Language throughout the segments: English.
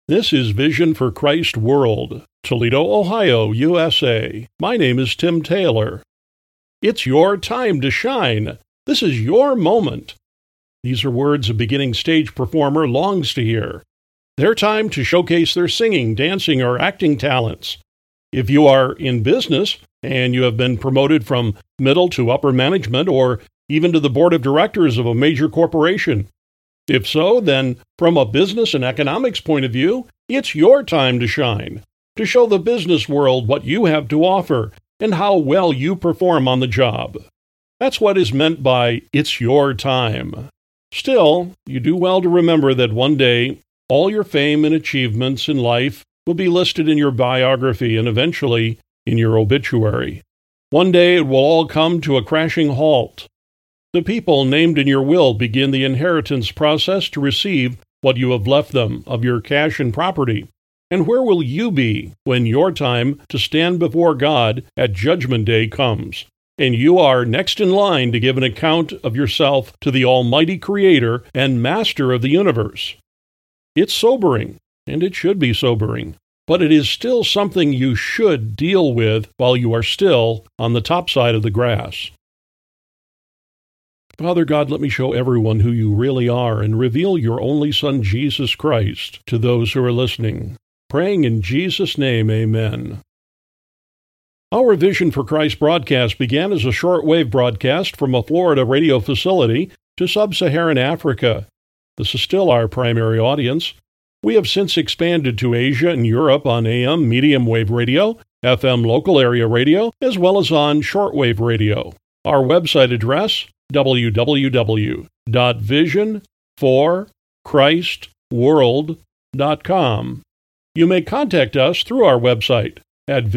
This is Vision for Christ World, Toledo, Ohio, USA. My name is Tim Taylor. It's your time to shine. This is your moment. These are words a beginning stage performer longs to hear. Their time to showcase their singing, dancing, or acting talents. If you are in business and you have been promoted from middle to upper management or even to the board of directors of a major corporation, if so, then from a business and economics point of view, it's your time to shine, to show the business world what you have to offer and how well you perform on the job. That's what is meant by it's your time. Still, you do well to remember that one day, all your fame and achievements in life will be listed in your biography and eventually in your obituary. One day it will all come to a crashing halt. The people named in your will begin the inheritance process to receive what you have left them of your cash and property. And where will you be when your time to stand before God at Judgment Day comes, and you are next in line to give an account of yourself to the Almighty Creator and Master of the universe? It's sobering, and it should be sobering, but it is still something you should deal with while you are still on the top side of the grass. Father God, let me show everyone who you really are and reveal your only Son, Jesus Christ, to those who are listening. Praying in Jesus' name, amen. Our Vision for Christ broadcast began as a shortwave broadcast from a Florida radio facility to sub-Saharan Africa. This is still our primary audience. We have since expanded to Asia and Europe on AM medium wave radio, FM local area radio, as well as on shortwave radio. Our website address, www.visionforchristworld.com. You may contact us through our website at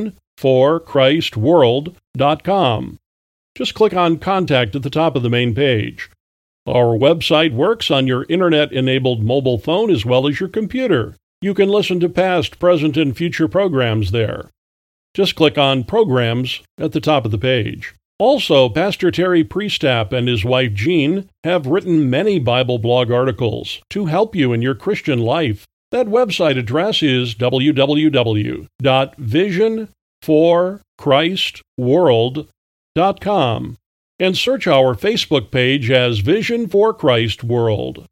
visionforchristworld.com. Just click on Contact at the top of the main page. Our website works on your internet-enabled mobile phone as well as your computer. You can listen to past, present, and future programs there. Just click on Programs at the top of the page. Also, Pastor Terry Priestap and his wife Jean have written many Bible blog articles to help you in your Christian life. That website address is www.visionforchristworld.com and search our Facebook page as Vision for Christ World.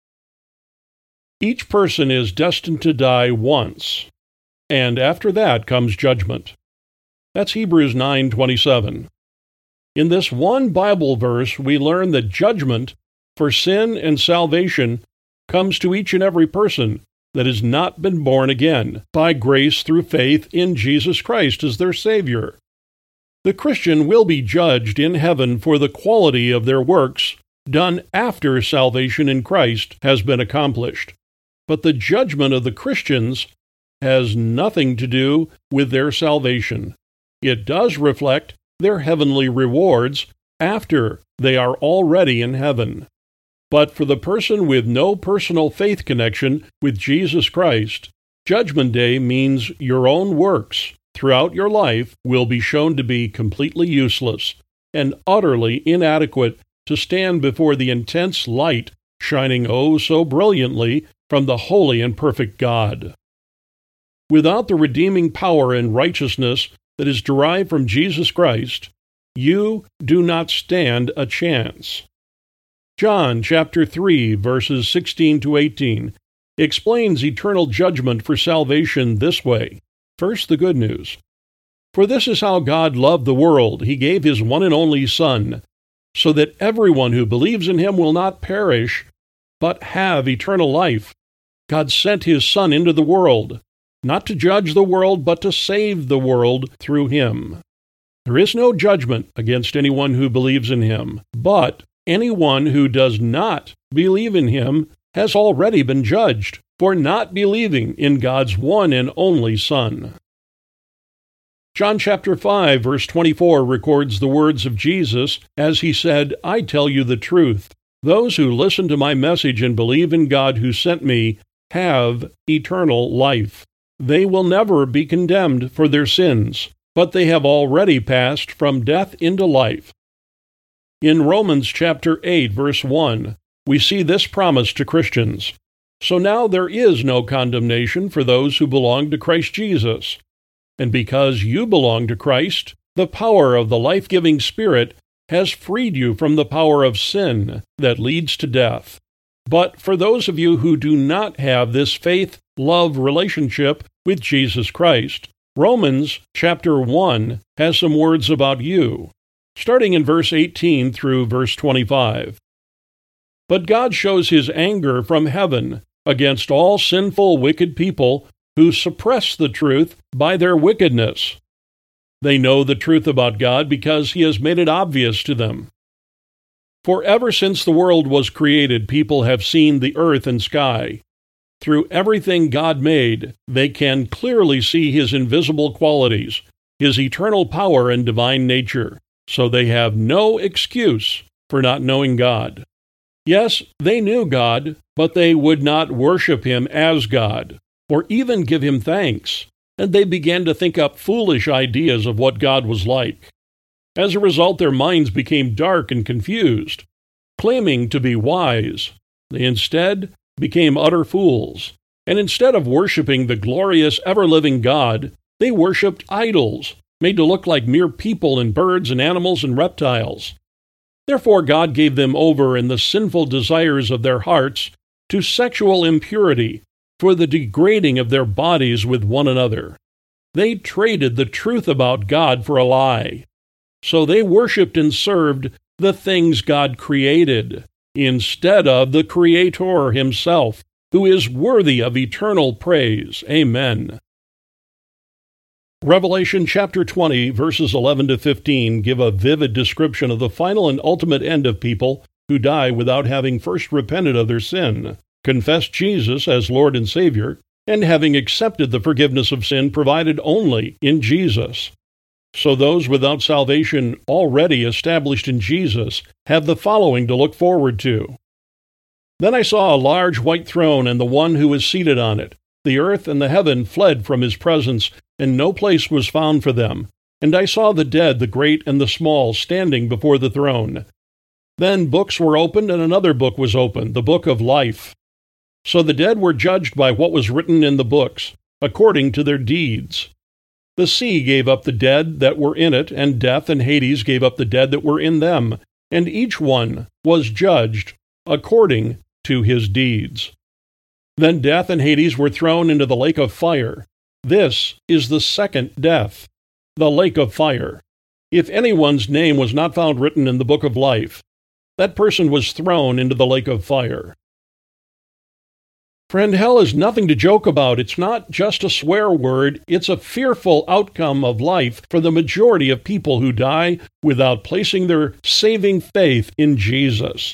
Each person is destined to die once, and after that comes judgment. That's Hebrews 9:27. In this one Bible verse, we learn that judgment for sin and salvation comes to each and every person that has not been born again by grace through faith in Jesus Christ as their Savior. The Christian will be judged in heaven for the quality of their works done after salvation in Christ has been accomplished. But the judgment of the Christians has nothing to do with their salvation. It does reflect their heavenly rewards after they are already in heaven. But for the person with no personal faith connection with Jesus Christ, Judgment Day means your own works throughout your life will be shown to be completely useless and utterly inadequate to stand before the intense light shining oh so brilliantly from the holy and perfect God. Without the redeeming power and righteousness that is derived from Jesus Christ, you do not stand a chance. John chapter 3, verses 16 to 18, explains eternal judgment for salvation this way. First, the good news. For this is how God loved the world. He gave His one and only Son, so that everyone who believes in Him will not perish, but have eternal life. God sent His Son into the world, not to judge the world, but to save the world through Him. There is no judgment against anyone who believes in Him, but anyone who does not believe in Him has already been judged for not believing in God's one and only Son. John chapter 5, verse 24 records the words of Jesus as He said, "I tell you the truth. Those who listen to my message and believe in God who sent me have eternal life. They will never be condemned for their sins, but they have already passed from death into life." In Romans chapter 8, verse 1, we see this promise to Christians. So now there is no condemnation for those who belong to Christ Jesus. And because you belong to Christ, the power of the life-giving Spirit has freed you from the power of sin that leads to death. But for those of you who do not have this faith-love relationship with Jesus Christ, Romans chapter 1 has some words about you, starting in verse 18 through verse 25. But God shows his anger from heaven against all sinful, wicked people who suppress the truth by their wickedness. They know the truth about God because he has made it obvious to them. For ever since the world was created, people have seen the earth and sky. Through everything God made, they can clearly see his invisible qualities, his eternal power and divine nature, so they have no excuse for not knowing God. Yes, they knew God, but they would not worship him as God, or even give him thanks, and they began to think up foolish ideas of what God was like. As a result, their minds became dark and confused. Claiming to be wise, they instead became utter fools, and instead of worshiping the glorious, ever-living God, they worshipped idols, made to look like mere people and birds and animals and reptiles. Therefore God gave them over in the sinful desires of their hearts to sexual impurity for the degrading of their bodies with one another. They traded the truth about God for a lie. So they worshipped and served the things God created, instead of the Creator himself, who is worthy of eternal praise. Amen. Revelation chapter 20, verses 11 to 15 give a vivid description of the final and ultimate end of people who die without having first repented of their sin, confessed Jesus as Lord and Savior, and having accepted the forgiveness of sin provided only in Jesus. So those without salvation already established in Jesus have the following to look forward to. Then I saw a large white throne and the one who was seated on it. The earth and the heaven fled from his presence, and no place was found for them. And I saw the dead, the great and the small, standing before the throne. Then books were opened, and another book was opened, the book of life. So the dead were judged by what was written in the books, according to their deeds. The sea gave up the dead that were in it, and death and Hades gave up the dead that were in them, and each one was judged according to his deeds. Then death and Hades were thrown into the lake of fire. This is the second death, the lake of fire. If anyone's name was not found written in the book of life, that person was thrown into the lake of fire. Friend, hell is nothing to joke about. It's not just a swear word. It's a fearful outcome of life for the majority of people who die without placing their saving faith in Jesus.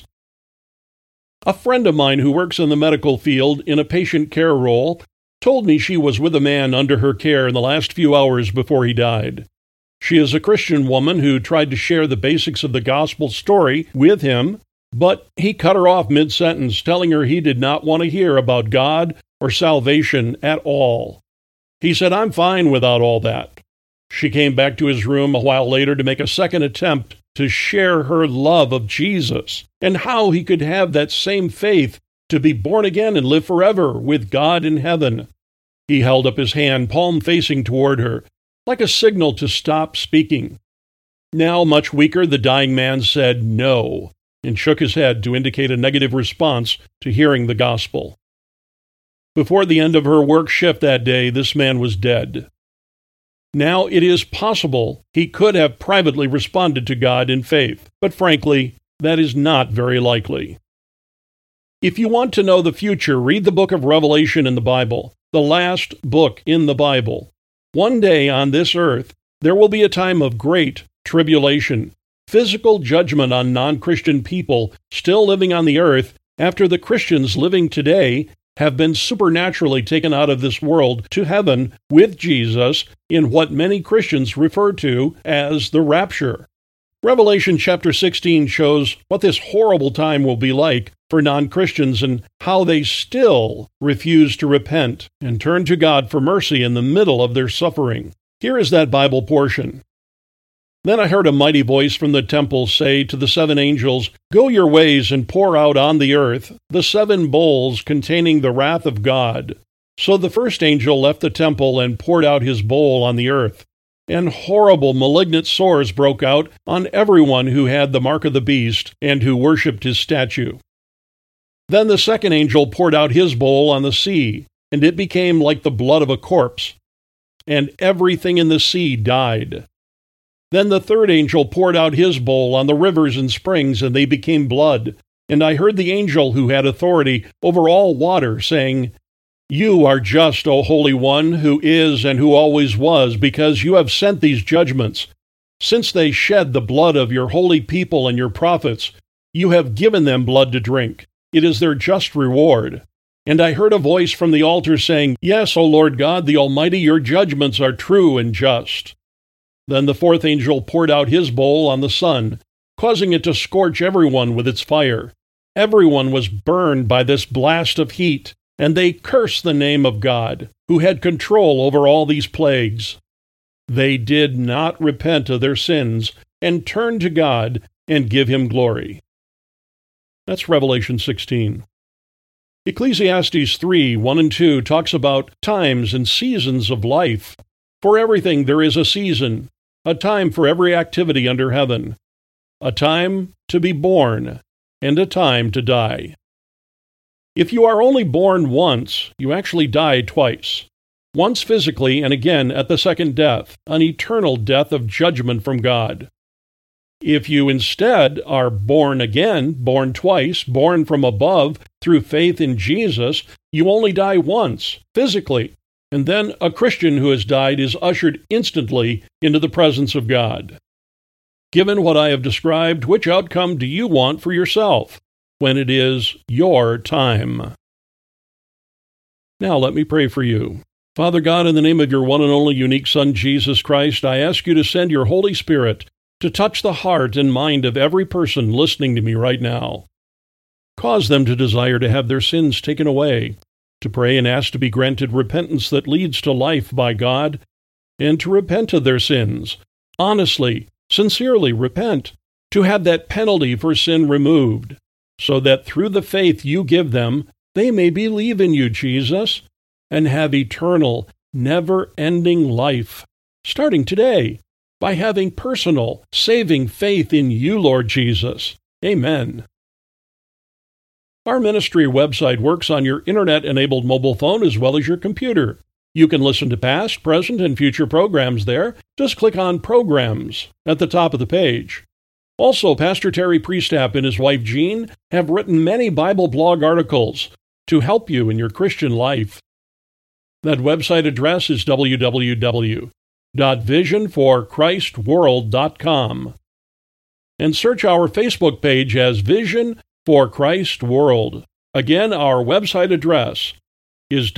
A friend of mine who works in the medical field in a patient care role told me she was with a man under her care in the last few hours before he died. She is a Christian woman who tried to share the basics of the gospel story with him, but he cut her off mid-sentence, telling her he did not want to hear about God or salvation at all. He said, "I'm fine without all that." She came back to his room a while later to make a second attempt to share her love of Jesus and how he could have that same faith to be born again and live forever with God in heaven. He held up his hand, palm facing toward her, like a signal to stop speaking. Now, much weaker, the dying man said no, and shook his head to indicate a negative response to hearing the gospel. Before the end of her work shift that day, this man was dead. Now, it is possible he could have privately responded to God in faith, but frankly, that is not very likely. If you want to know the future, read the book of Revelation in the Bible, the last book in the Bible. One day on this earth, there will be a time of great tribulation, physical judgment on non-Christian people still living on the earth after the Christians living today have been supernaturally taken out of this world to heaven with Jesus in what many Christians refer to as the rapture. Revelation chapter 16 shows what this horrible time will be like for non-Christians and how they still refuse to repent and turn to God for mercy in the middle of their suffering. Here is that Bible portion. Then I heard a mighty voice from the temple say to the 7 angels, "Go your ways and pour out on the earth the 7 bowls containing the wrath of God." So the first angel left the temple and poured out his bowl on the earth, and horrible malignant sores broke out on everyone who had the mark of the beast and who worshipped his statue. Then the second angel poured out his bowl on the sea, and it became like the blood of a corpse, and everything in the sea died. Then the third angel poured out his bowl on the rivers and springs, and they became blood. And I heard the angel who had authority over all water saying, "You are just, O Holy One, who is and who always was, because you have sent these judgments. Since they shed the blood of your holy people and your prophets, you have given them blood to drink. It is their just reward." And I heard a voice from the altar saying, "Yes, O Lord God, the Almighty, your judgments are true and just." Then the fourth angel poured out his bowl on the sun, causing it to scorch everyone with its fire. Everyone was burned by this blast of heat, and they cursed the name of God, who had control over all these plagues. They did not repent of their sins and turn to God and give him glory. That's Revelation 16. Ecclesiastes 3, 1 and 2 talks about times and seasons of life. For everything there is a season, a time for every activity under heaven, a time to be born, and a time to die. If you are only born once, you actually die twice. Once physically, and again at the second death, an eternal death of judgment from God. If you instead are born again, born twice, born from above through faith in Jesus, you only die once, physically, and then a Christian who has died is ushered instantly into the presence of God. Given what I have described, which outcome do you want for yourself when it is your time? Now let me pray for you. Father God, in the name of your one and only unique Son, Jesus Christ, I ask you to send your Holy Spirit to touch the heart and mind of every person listening to me right now. Cause them to desire to have their sins taken away, to pray and ask to be granted repentance that leads to life by God, and to repent of their sins. Honestly, sincerely repent, to have that penalty for sin removed, so that through the faith you give them, they may believe in you, Jesus, and have eternal, never-ending life, starting today, by having personal, saving faith in you, Lord Jesus. Amen. Our ministry website works on your internet-enabled mobile phone as well as your computer. You can listen to past, present, and future programs there. Just click on Programs at the top of the page. Also, Pastor Terry Priestap and his wife Jean have written many Bible blog articles to help you in your Christian life. That website address is www.visionforchristworld.com. And search our Facebook page as Vision for Christ World. Again, our website address is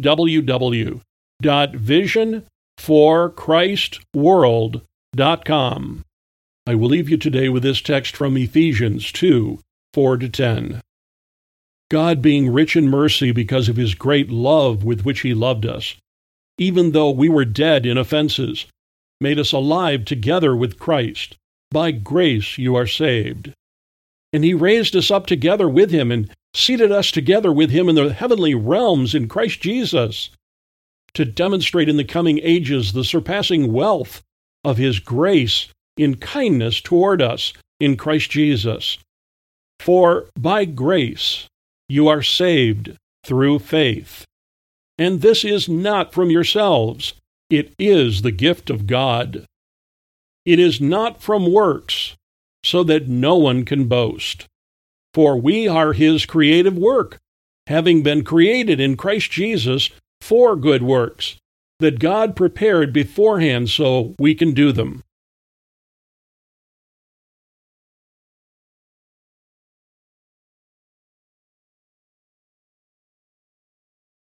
www.visionforchristworld.com. I will leave you today with this text from Ephesians 2, 4-10. God, being rich in mercy because of his great love with which he loved us, even though we were dead in offenses, made us alive together with Christ. By grace you are saved. And he raised us up together with him and seated us together with him in the heavenly realms in Christ Jesus, to demonstrate in the coming ages the surpassing wealth of his grace in kindness toward us in Christ Jesus. For by grace you are saved through faith. And this is not from yourselves. It is the gift of God. It is not from works, so that no one can boast. For we are his creative work, having been created in Christ Jesus for good works, that God prepared beforehand so we can do them.